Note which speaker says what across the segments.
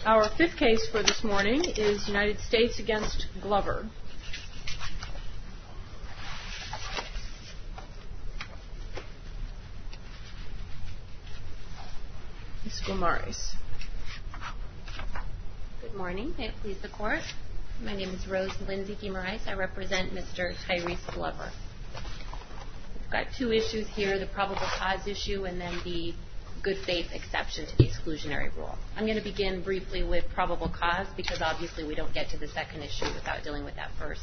Speaker 1: Our fifth case for this morning is United States against Glover. Ms. Guimarães.
Speaker 2: Good morning. May it please the Court. My name is Rose Lindsay Guimarães. I represent Mr. Tyrese Glover. We've got two issues here, the probable cause issue and then the good faith exception to the exclusionary rule. I'm going to begin briefly with probable cause because obviously we don't get to the second issue without dealing with that first.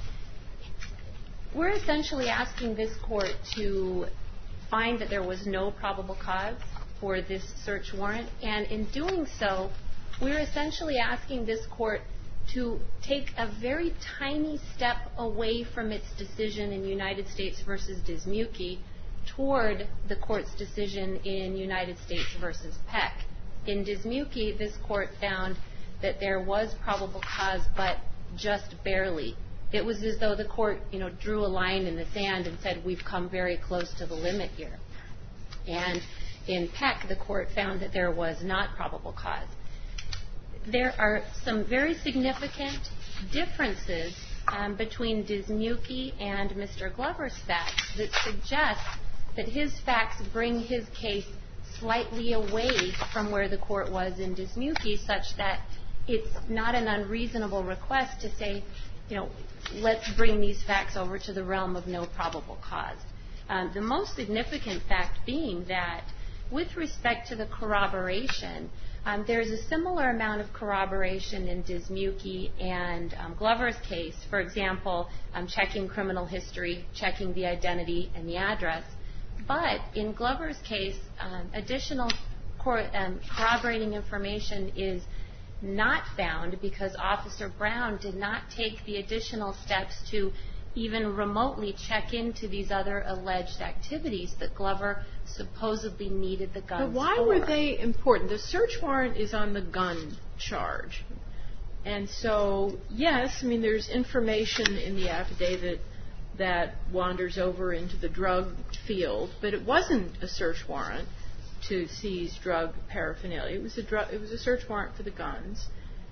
Speaker 2: We're essentially asking this Court to find that there was no probable cause for this search warrant, and in doing so, we're essentially asking this Court to take a very tiny step away from its decision in United States v. Dismuke toward the Court's decision in United States v. Peck. In Dismuke, this Court found that there was probable cause, but just barely. It was as though the Court, drew a line in the sand and said, we've come very close to the limit here. And in Peck, the Court found that there was not probable cause. There are some very significant differences between Dismuke and Mr. Glover's facts that suggest that his facts bring his case slightly away from where the Court was in Dismuke, such that it's not an unreasonable request to say, let's bring these facts over to the realm of no probable cause. The most significant fact being that with respect to the corroboration, there's a similar amount of corroboration in Dismuke and Glover's case. For example, checking criminal history, checking the identity and the address. But in Glover's case, additional corroborating information is not found because Officer Brown did not take the additional steps to even remotely check into these other alleged activities that Glover supposedly needed the guns for.
Speaker 1: But why were they important? The search warrant is on the gun charge. And so, yes, there's information in the affidavit that wanders over into the drug field, but it wasn't a search warrant to seize drug paraphernalia. It was a search warrant for the guns.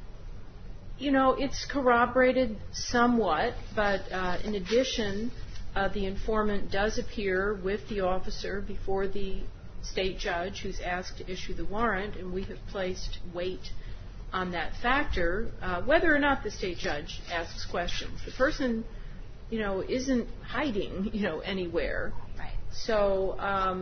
Speaker 1: It's corroborated somewhat, but in addition, the informant does appear with the officer before the state judge who's asked to issue the warrant, and we have placed weight on that factor, whether or not the state judge asks questions. The person, isn't hiding, anywhere.
Speaker 2: Right.
Speaker 1: So,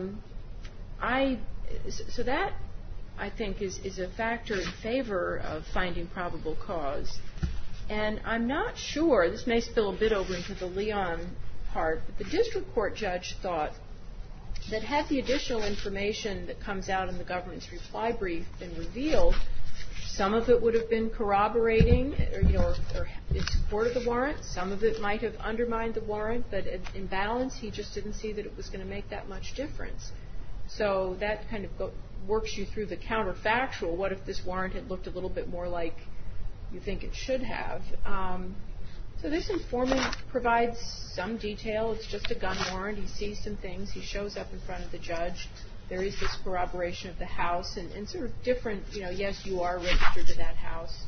Speaker 1: so that, I think, is a factor in favor of finding probable cause. And I'm not sure, this may spill a bit over into the Leon part, but the district court judge thought that had the additional information that comes out in the government's reply brief been revealed, some of it would have been corroborating or in support of the warrant. Some of it might have undermined the warrant, but in balance, he just didn't see that it was going to make that much difference. So that kind of works you through the counterfactual. What if this warrant had looked a little bit more like you think it should have? So this informant provides some detail. It's just a gun warrant. He sees some things. He shows up in front of the judge. There is this corroboration of the house and sort of different, yes, you are registered to that house.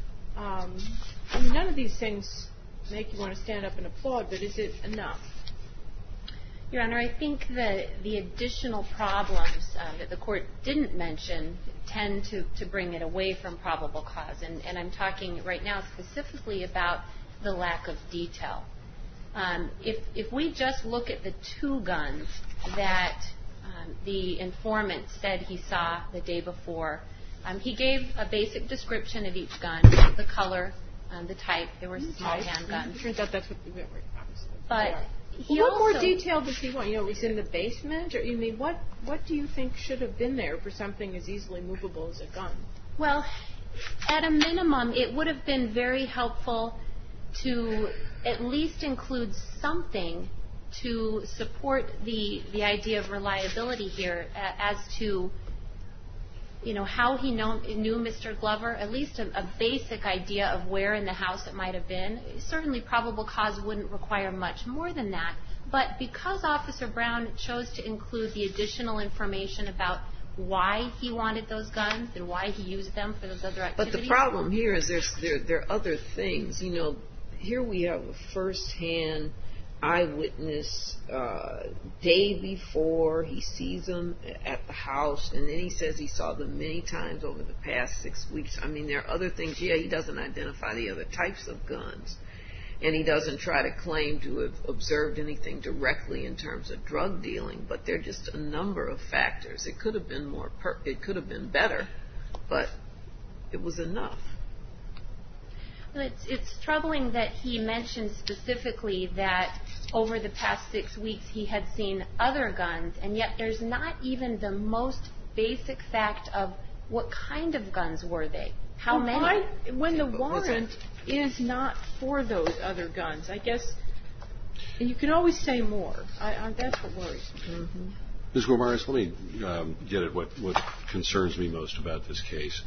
Speaker 1: None of these things make you want to stand up and applaud, but is it enough?
Speaker 2: Your Honor, I think that the additional problems that the Court didn't mention tend to bring it away from probable cause. And I'm talking right now specifically about the lack of detail. If we just look at the two guns that the informant said he saw the day before, he gave a basic description of each gun, the color, the type. They were small handguns.
Speaker 1: Turns out that's what we were, obviously.
Speaker 2: But
Speaker 1: what more detail does he want? It was in the basement? Or what do you think should have been there for something as easily movable as a gun?
Speaker 2: Well, at a minimum, it would have been very helpful to at least include something to support the idea of reliability here as to how he knew Mr. Glover, at least a basic idea of where in the house it might have been. Certainly probable cause wouldn't require much more than that, but because Officer Brown chose to include the additional information about why he wanted those guns and why he used them for those other activities.
Speaker 3: But the problem here is there are other things. You know, here we have a first-hand eyewitness day before he sees them at the house, and then he says he saw them many times over the past 6 weeks. I mean, there are other things. Yeah, he doesn't identify the other types of guns, and he doesn't try to claim to have observed anything directly in terms of drug dealing, but there are just a number of factors. It could have been it could have been better, but it was enough.
Speaker 2: It's troubling that he mentioned specifically that over the past 6 weeks he had seen other guns, and yet there's not even the most basic fact of what kind of guns were they, how many.
Speaker 1: When the warrant is not for those other guns, I guess, and you can always say more. That's what worries me.
Speaker 3: Mm-hmm.
Speaker 4: Ms. Gomaris, let me get at what concerns me most about this case.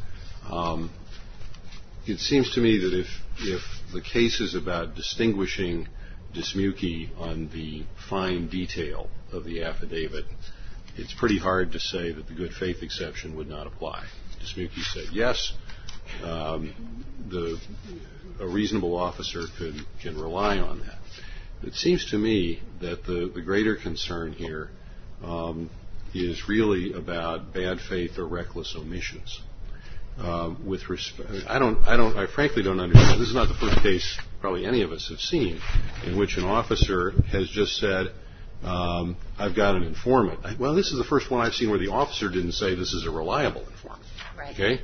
Speaker 4: It seems to me that if the case is about distinguishing Dismuke on the fine detail of the affidavit, it's pretty hard to say that the good faith exception would not apply. Dismuke said yes, a reasonable officer can rely on that. It seems to me that the greater concern here is really about bad faith or reckless omissions. With respect, I frankly don't understand. This is not the first case probably any of us have seen in which an officer has just said, I've got an informant. Well, this is the first one I've seen where the officer didn't say this is a reliable informant.
Speaker 2: Right.
Speaker 4: Okay?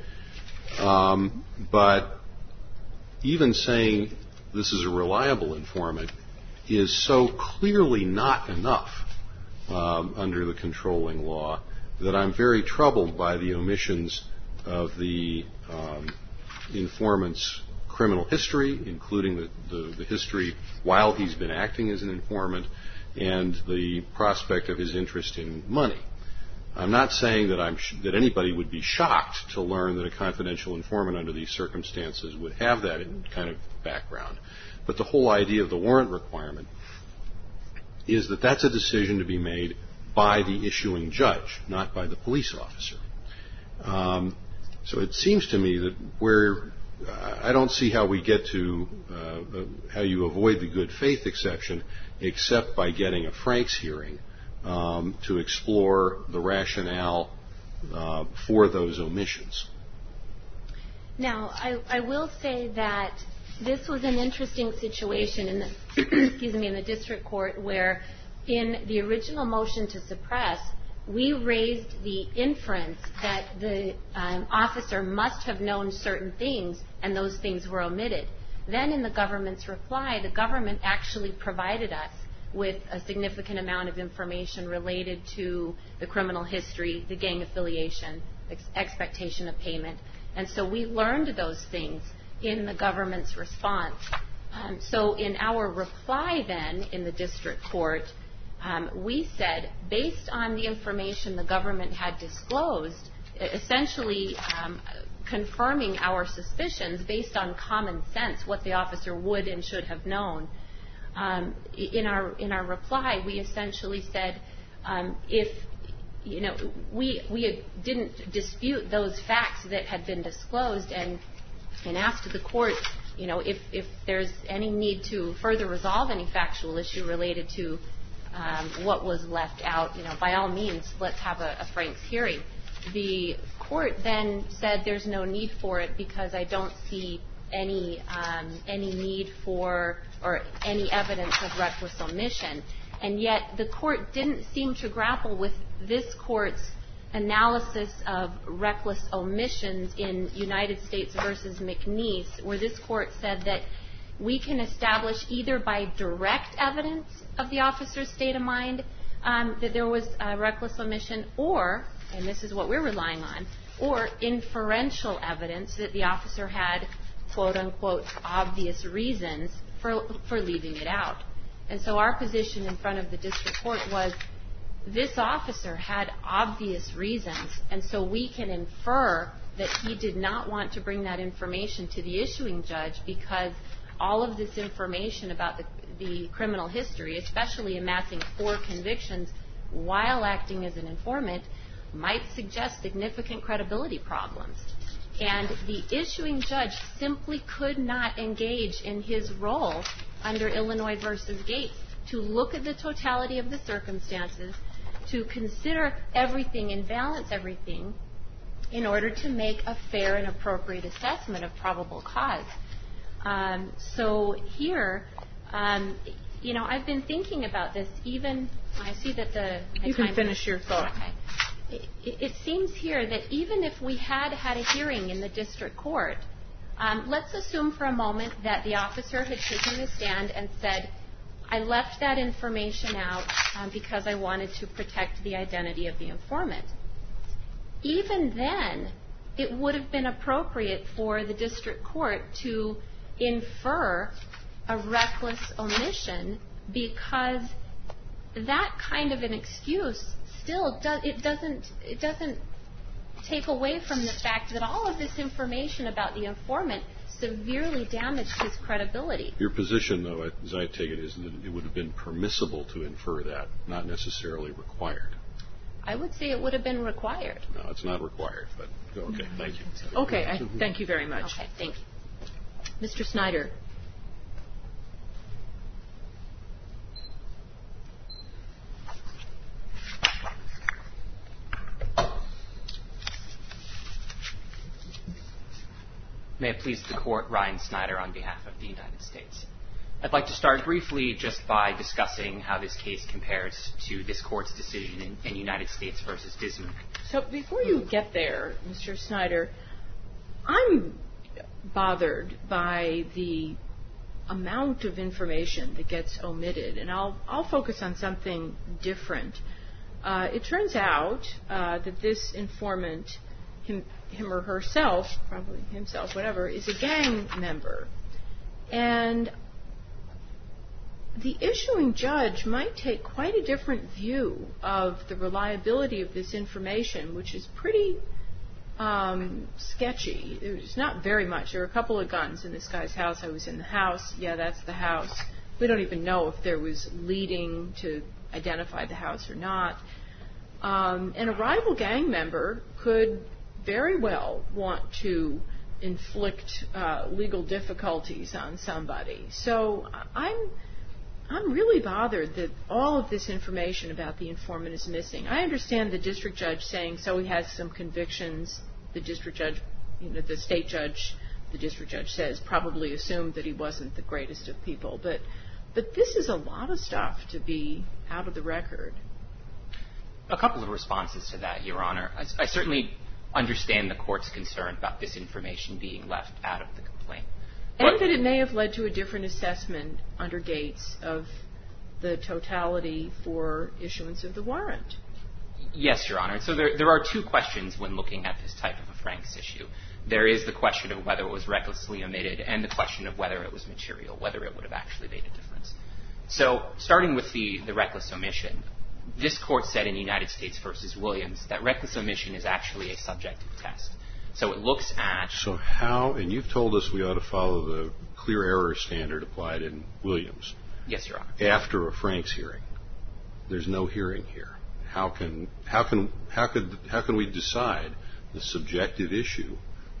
Speaker 4: But even saying this is a reliable informant is so clearly not enough under the controlling law that I'm very troubled by the omissions of the informant's criminal history, including the history while he's been acting as an informant, and the prospect of his interest in money. I'm not saying that anybody would be shocked to learn that a confidential informant under these circumstances would have that kind of background. But the whole idea of the warrant requirement is that that's a decision to be made by the issuing judge, not by the police officer. So it seems to me that I don't see how we get to how you avoid the good faith exception except by getting a Franks hearing to explore the rationale for those omissions.
Speaker 2: Now, I will say that this was an interesting situation in the district court where in the original motion to suppress, we raised the inference that the officer must have known certain things and those things were omitted. Then in the government's reply, the government actually provided us with a significant amount of information related to the criminal history, the gang affiliation, expectation of payment. And so we learned those things in the government's response. So in our reply then in the district court, we said, based on the information the government had disclosed, essentially confirming our suspicions based on common sense, what the officer would and should have known. In our reply, we essentially said, we didn't dispute those facts that had been disclosed and asked the court, if there's any need to further resolve any factual issue related to what was left out, by all means, let's have a Franks hearing. The court then said there's no need for it because I don't see any need for or any evidence of reckless omission. And yet the court didn't seem to grapple with this court's analysis of reckless omissions in United States versus McNeese, where this court said that we can establish either by direct evidence of the officer's state of mind that there was a reckless omission, or, and this is what we're relying on, or inferential evidence that the officer had, quote unquote, obvious reasons for leaving it out. And so our position in front of the district court was this officer had obvious reasons, and so we can infer that he did not want to bring that information to the issuing judge because all of this information about the criminal history, especially amassing 4 convictions while acting as an informant, might suggest significant credibility problems. And the issuing judge simply could not engage in his role under Illinois v. Gates to look at the totality of the circumstances, to consider everything and balance everything in order to make a fair and appropriate assessment of probable cause. So here, I've been thinking about this. Even I see that
Speaker 1: you can finish your thought.
Speaker 2: Okay. It seems here that even if we had a hearing in the district court, let's assume for a moment that the officer had taken the stand and said, I left that information out because I wanted to protect the identity of the informant. Even then, it would have been appropriate for the district court to infer a reckless omission, because that kind of an excuse still doesn't take away from the fact that all of this information about the informant severely damaged his credibility.
Speaker 4: Your position, though, as I take it, is that it would have been permissible to infer that, not necessarily required.
Speaker 2: I would say it would have been required.
Speaker 4: No, it's not required, but okay, thank you.
Speaker 1: Okay, thank you very much.
Speaker 2: Okay, thank you.
Speaker 1: Mr. Snyder.
Speaker 5: May it please the Court, Ryan Snyder on behalf of the United States. I'd like to start briefly just by discussing how this case compares to this Court's decision in United States v. Bismarck.
Speaker 1: So before you get there, Mr. Snyder, I'm bothered by the amount of information that gets omitted, and I'll focus on something different. It turns out that this informant, him or herself, probably himself, whatever, is a gang member. And the issuing judge might take quite a different view of the reliability of this information, which is pretty sketchy. There's not very much. There are a couple of guns in this guy's house. I was in the house. Yeah, that's the house. We don't even know if there was leading to identify the house or not. And a rival gang member could very well want to inflict legal difficulties on somebody. So I'm really bothered that all of this information about the informant is missing. I understand the district judge saying so he has some convictions. The district judge, the state judge, the district judge says probably assumed that he wasn't the greatest of people. But this is a lot of stuff to be out of the record.
Speaker 5: A couple of responses to that, Your Honor. I certainly understand the Court's concern about this information being left out of the complaint.
Speaker 1: And that it may have led to a different assessment under Gates of the totality for issuance of the warrant.
Speaker 5: Yes, Your Honor. So there are two questions when looking at this type of a Franks issue. There is the question of whether it was recklessly omitted and the question of whether it was material, whether it would have actually made a difference. So starting with the reckless omission, this Court said in United States v. Williams that reckless omission is actually a subjective test. So it looks at... So
Speaker 4: how, and you've told us we ought to follow the clear error standard applied in Williams.
Speaker 5: Yes, Your Honor. After
Speaker 4: a Franks hearing. There's no hearing here. How can we decide the subjective issue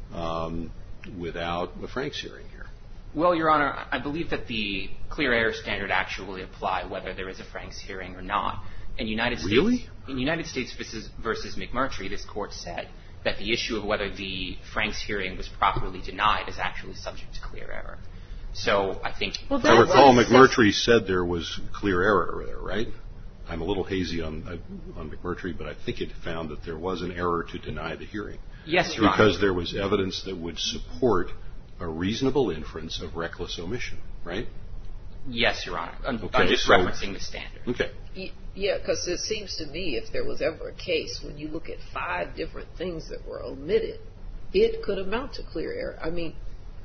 Speaker 4: without a Franks hearing here?
Speaker 5: Well, Your Honor, I believe that the clear error standard actually apply whether there is a Franks hearing or not. In United States,
Speaker 4: really?
Speaker 5: In United States v. McMurtry, this Court said that the issue of whether the Franks hearing was properly denied is actually subject to clear error. So I think...
Speaker 4: Well, I recall McMurtry said there was clear error there, right? I'm a little hazy on McMurtry, but I think it found that there was an error to deny the hearing.
Speaker 5: Yes, Your Honor.
Speaker 4: Because there was evidence that would support a reasonable inference of reckless omission, right?
Speaker 5: Yes, Your Honor. I'm just referencing the standard.
Speaker 4: Okay.
Speaker 3: Yeah, because it seems to me if there was ever a case when you look at 5 different things that were omitted, it could amount to clear error. I mean,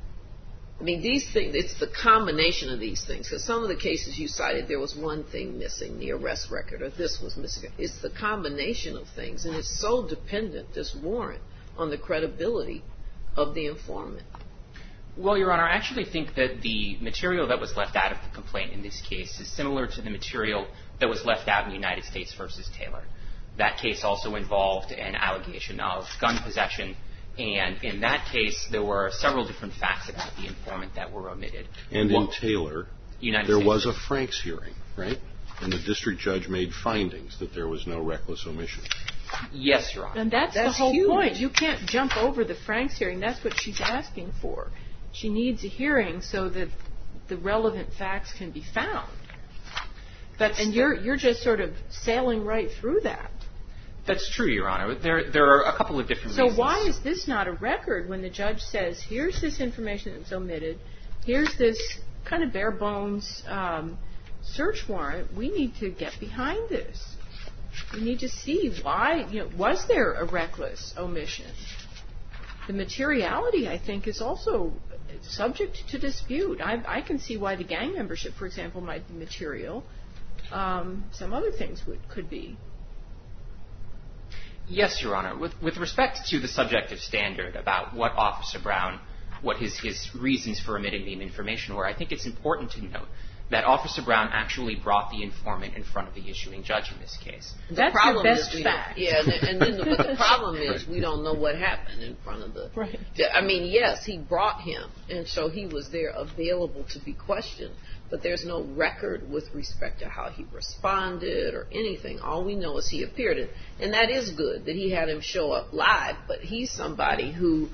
Speaker 3: these things, it's the combination of these things. Because some of the cases you cited, there was one thing missing, the arrest record, or this was missing. It's the combination of things, and it's so dependent, this warrant, on the credibility of the informant.
Speaker 5: Well, Your Honor, I actually think that the material that was left out of the complaint in this case is similar to the material that was left out in United States v. Taylor. That case also involved an allegation of gun possession, and in that case, there were several different facts about the informant that were omitted.
Speaker 4: And in Taylor, there was a Franks hearing, right? And the district judge made findings that there was no reckless omission.
Speaker 5: Yes, Your Honor.
Speaker 1: And that's the whole
Speaker 3: huge.
Speaker 1: point. You can't jump over the Franks hearing. That's what she's asking for. She needs a hearing so that the relevant facts can be found. And you're just sort of sailing right through that.
Speaker 5: That's true, Your Honor. There are a couple of different reasons.
Speaker 1: So why is this not a record when the judge says, here's this information that's omitted, here's this kind of bare bones search warrant, we need to get behind this. We need to see why, was there a reckless omission? The materiality, I think, is also subject to dispute. I can see why the gang membership, for example, might be material. Some other things could be.
Speaker 5: Yes, Your Honor. With respect to the subjective standard about what Officer Brown, what his reasons for omitting the information were, I think it's important to note that Officer Brown actually brought the informant in front of the issuing judge in this case.
Speaker 1: That's your best fact.
Speaker 3: Yeah, but the problem is we don't know what happened in front of the...
Speaker 1: Right.
Speaker 3: I mean, yes, he brought him, and so he was there available to be questioned, but there's no record with respect to how he responded or anything. All we know is he appeared, and that is good that he had him show up live, but he's somebody who...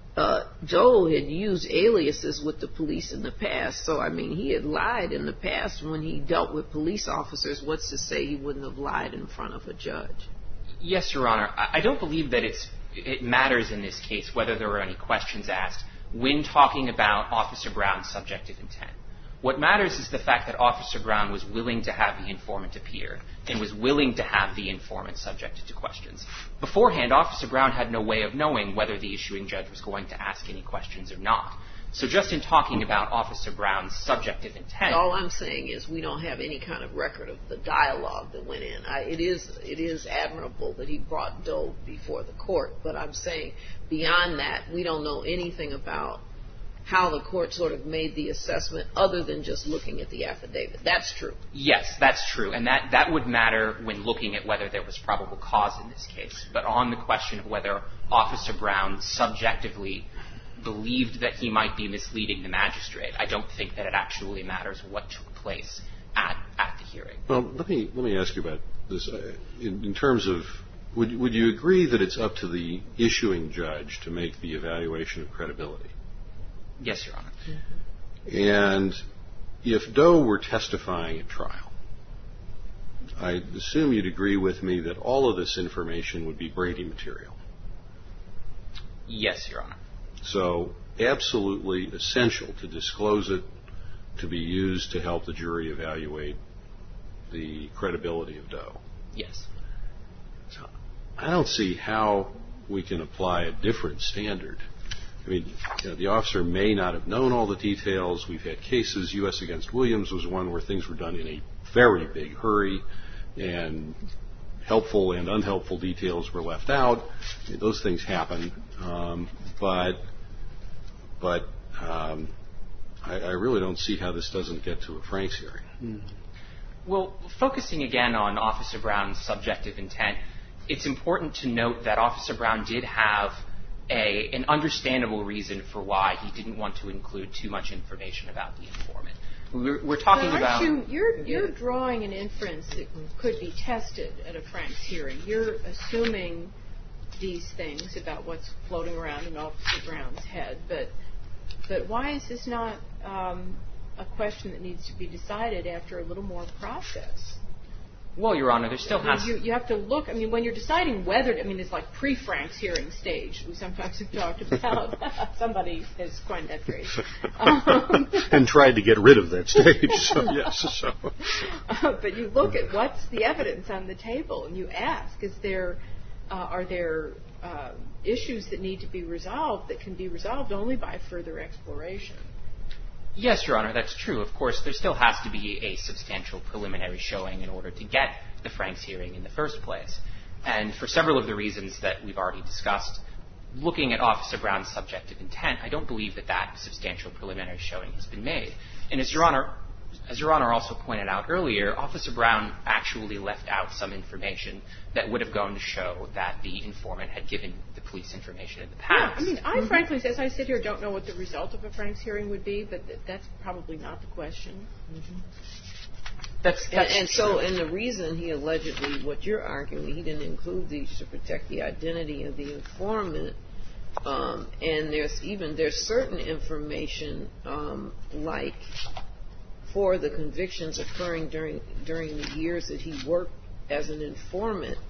Speaker 3: Joe had used aliases with the police in the past, so I mean he had lied in the past when he dealt with police officers. What's to say he wouldn't have lied in front of a judge?
Speaker 5: Yes, Your Honor. I don't believe that it matters in this case whether there were any questions asked when talking about Officer Brown's subjective intent. What matters is the fact that Officer Brown was willing to have the informant appear and was willing to have the informant subjected to questions. Beforehand, Officer Brown had no way of knowing whether the issuing judge was going to ask any questions or not. So just in talking about Officer Brown's subjective intent...
Speaker 3: All I'm saying is we don't have any kind of record of the dialogue that went in. It is admirable that he brought Doe before the court, but I'm saying beyond that, we don't know anything about how the court sort of made the assessment other than just looking at the affidavit. That's true.
Speaker 5: Yes, that's true. And that would matter when looking at whether there was probable cause in this case. But on the question of whether Officer Brown subjectively believed that he might be misleading the magistrate, I don't think that it actually matters what took place at the hearing.
Speaker 4: Well, let me ask you about this. In terms of, would you agree that it's up to the issuing judge to make the evaluation of credibility?
Speaker 5: Yes, Your Honor.
Speaker 4: And if Doe were testifying at trial, I assume you'd agree with me that all of this information would be Brady material.
Speaker 5: Yes, Your Honor.
Speaker 4: So absolutely essential to disclose it, to be used to help the jury evaluate the credibility of Doe.
Speaker 5: Yes.
Speaker 4: So I don't see how we can apply a different standard. I mean, the officer may not have known all the details. We've had cases. U.S. against Williams was one where things were done in a very big hurry, and helpful and unhelpful details were left out. Those things happen, but I really don't see how this doesn't get to a Franks hearing.
Speaker 5: Well, focusing again on Officer Brown's subjective intent, it's important to note that Officer Brown did have an understandable reason for why he didn't want to include too much information about the informant. We're talking about...
Speaker 1: You're drawing an inference that could be tested at a Franks hearing. You're assuming these things about what's floating around in Officer Brown's head, but why is this not a question that needs to be decided after a little more process?
Speaker 5: Well, Your Honor, there still has...
Speaker 1: You have to look... I mean, when you're deciding whether... I mean, it's like pre-Franks hearing stage. We sometimes have talked about... Somebody has coined that phrase.
Speaker 4: And tried to get rid of that stage. So, yes. So.
Speaker 1: But you look at what's the evidence on the table, and you ask, are there issues that need to be resolved that can be resolved only by further exploration?
Speaker 5: Yes, Your Honor, that's true. Of course, there still has to be a substantial preliminary showing in order to get the Franks hearing in the first place. And for several of the reasons that we've already discussed, looking at Officer Brown's subjective intent, I don't believe that substantial preliminary showing has been made. And as Your Honor As Your Honor also pointed out earlier, Officer Brown actually left out some information that would have gone to show that the informant had given the police information in the past.
Speaker 1: Yeah, I mean, I frankly, as I sit here, don't know what the result of a Franks hearing would be, but that's probably not the question.
Speaker 3: And the reason he allegedly, what you're arguing, he didn't include these to protect the identity of the informant. And there's certain information like for the convictions occurring during the years that he worked as an informant.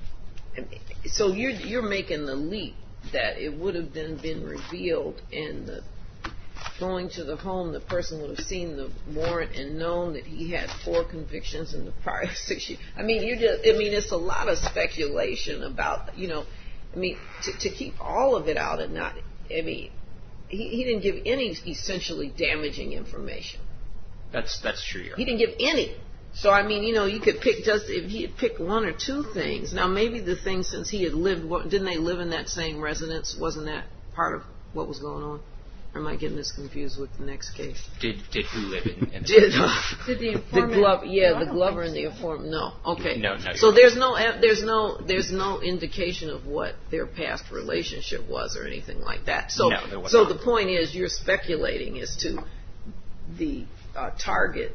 Speaker 3: So you're making the leap that it would have then been revealed, and going to the home, the person would have seen the warrant and known that he had 4 convictions in the prior 6 years. I mean, it's a lot of speculation about, to keep all of it out and not, he didn't give any essentially damaging information.
Speaker 5: That's true, Your Honor.
Speaker 3: He didn't give any. So, you could pick if he had picked 1 or 2 things. Now, maybe the thing, since he had didn't they live in that same residence? Wasn't that part of what was going on? Or am I getting this confused with the next case?
Speaker 5: Did who live in the
Speaker 1: Did the informant?
Speaker 3: The Glover and the informant. No. Okay.
Speaker 5: No.
Speaker 3: So there's no indication of what their past relationship was or anything like that. So
Speaker 5: no, there was
Speaker 3: so
Speaker 5: not.
Speaker 3: The point is, you're speculating as to the target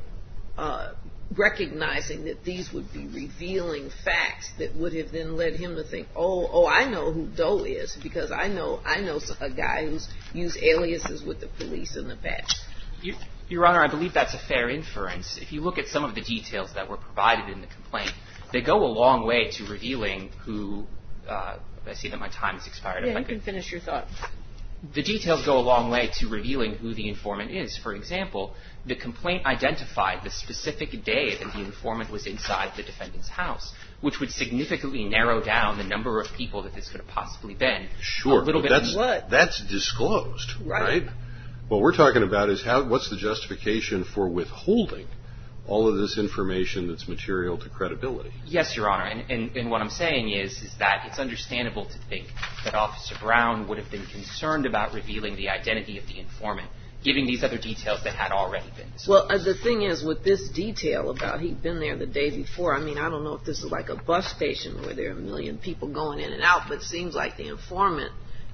Speaker 3: recognizing that these would be revealing facts that would have then led him to think, oh, I know who Doe is, because I know a guy who's used aliases with the police in the past.
Speaker 5: Your Honor, I believe that's a fair inference. If you look at some of the details that were provided in the complaint, they go a long way to revealing who. I see that my time has expired.
Speaker 1: Yeah, you can finish your thought.
Speaker 5: The details go a long way to revealing who the informant is. For example, the complaint identified the specific day that the informant was inside the defendant's house, which would significantly narrow down the number of people that this could have possibly been.
Speaker 4: Sure, but that's disclosed, right? What we're talking about is what's the justification for withholding all of this information that's material to credibility?
Speaker 5: Yes, Your Honor, and what I'm saying is that it's understandable to think that Officer Brown would have been concerned about revealing the identity of the informant, giving these other details that had already been disclosed.
Speaker 3: Well, the thing is, with this detail about he'd been there the day before, I don't know if this is like a bus station where there are 1 million people going in and out, but it seems like the informant,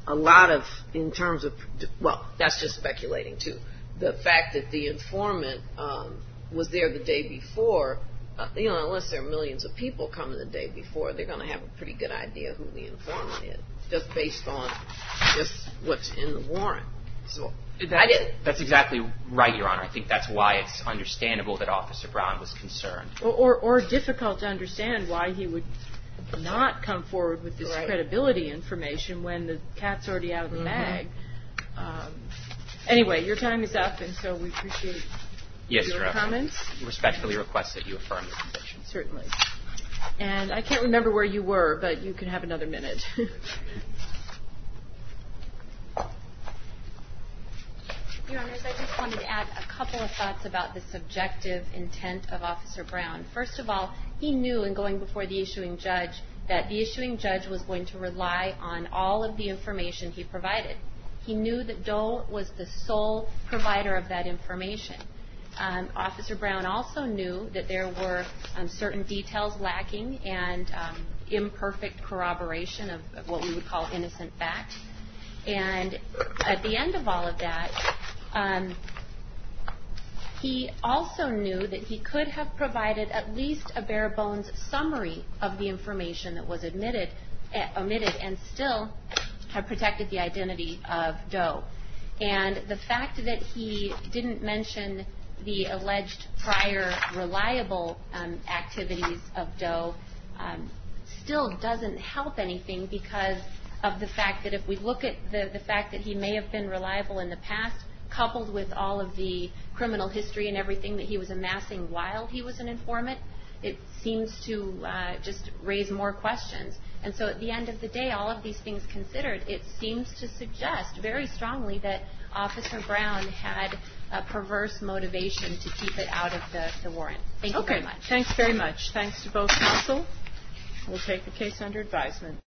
Speaker 3: in terms of, that's just speculating too. The fact that the informant was there the day before, unless there are millions of people coming the day before, they're going to have a pretty good idea who the informant is, just based on just what's in the warrant. So
Speaker 5: that's exactly right, Your Honor. I think that's why it's understandable that Officer Brown was concerned.
Speaker 1: Or difficult to understand why he would not come forward with this credibility information when the cat's already out of the bag. Anyway, your time is up, and so we appreciate your comments.
Speaker 5: Respectfully request that you affirm the conviction.
Speaker 1: Certainly. And I can't remember where you were, but you can have another minute.
Speaker 2: Your Honors, I just wanted to add a couple of thoughts about the subjective intent of Officer Brown. First of all, he knew in going before the issuing judge that the issuing judge was going to rely on all of the information he provided. He knew that Doe was the sole provider of that information. Officer Brown also knew that there were certain details lacking and imperfect corroboration of what we would call innocent facts. And at the end of all of that, he also knew that he could have provided at least a bare bones summary of the information that was omitted and still have protected the identity of Doe. And the fact that he didn't mention the alleged prior reliable activities of Doe still doesn't help anything, because of the fact that if we look at the fact that he may have been reliable in the past, coupled with all of the criminal history and everything that he was amassing while he was an informant, it seems to just raise more questions. And so at the end of the day, all of these things considered, it seems to suggest very strongly that Officer Brown had a perverse motivation to keep it out of the warrant. Thank you very much.
Speaker 1: Thanks very much. Thanks to both counsel. We'll take the case under advisement.